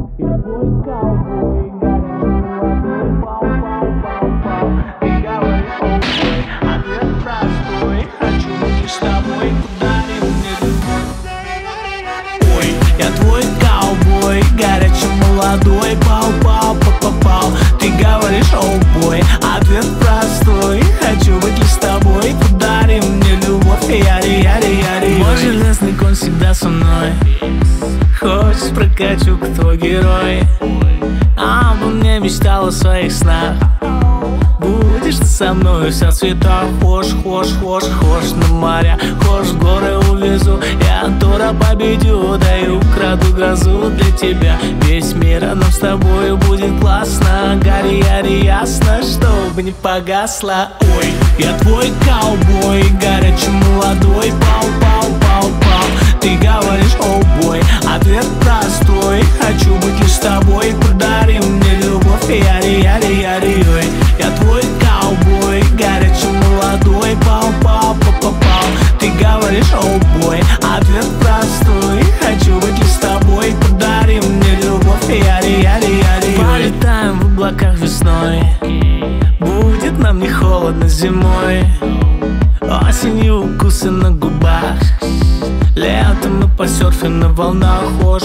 Я твой ковбой, горячий молодой, пау-пау-пау-пау. Ты говоришь, о бой, ответ простой. Хочу быть с тобой, подари мне любовь. Ой, я твой ковбой, горячий молодой, пау-пау-пау-пау. Ты говоришь, о бой, ответ простой. Хочу быть с тобой, подари мне любовь. Яри-яри-яри-яри. Мой железный конь всегда со мной. Хочешь прокачу, кто герой? Обо мне мечтал о своих снах. Будешь ты со мной вся в цветах. Хошь на моря, хошь в горы увезу. Я Тора победю, да и украду грозу для тебя. Весь мир, а нам с тобою будет классно. Гори, яри, ясно, чтобы не погасло. Ой, я твой ковбой, горячий молодой, пау-пау-пау-пау. Ты говоришь, о бой, ответ простой. Хочу быть лишь с тобой, подари мне любовь. Яри-яри-яри, ой. Я твой ковбой, горячий молодой, пау-пау-пау-пау. Ты говоришь, о бой, ответ простой. Хочу быть лишь с тобой, подари мне любовь. Яри-яри-яри, полетаем в облаках весной. Будет нам не холодно зимой. Осенью укусы на губах. Летом мы посерфим на волнах. Хошь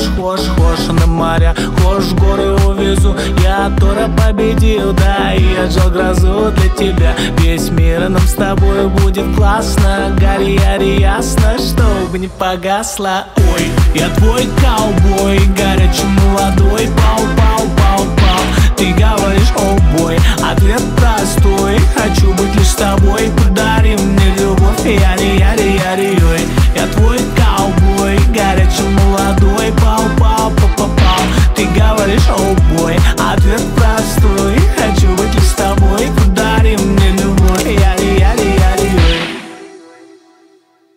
на моря, хошь в горы увезу. Я Тора победил, да, и отжал грозу для тебя. Весь мир, а нам с тобой будет классно. Гори, яри, ясно, чтобы не погасло. Ой, я твой ковбой, горячий молодой, пау-пау-пау-пау. Ты говоришь, о бой, ответ простой. Хочу быть лишь с тобой, подари мне любовь. Яри-яри-яри, ой. Я твой ковбой, горячий молодой, пау-пау-пау-пау. Ты говоришь, о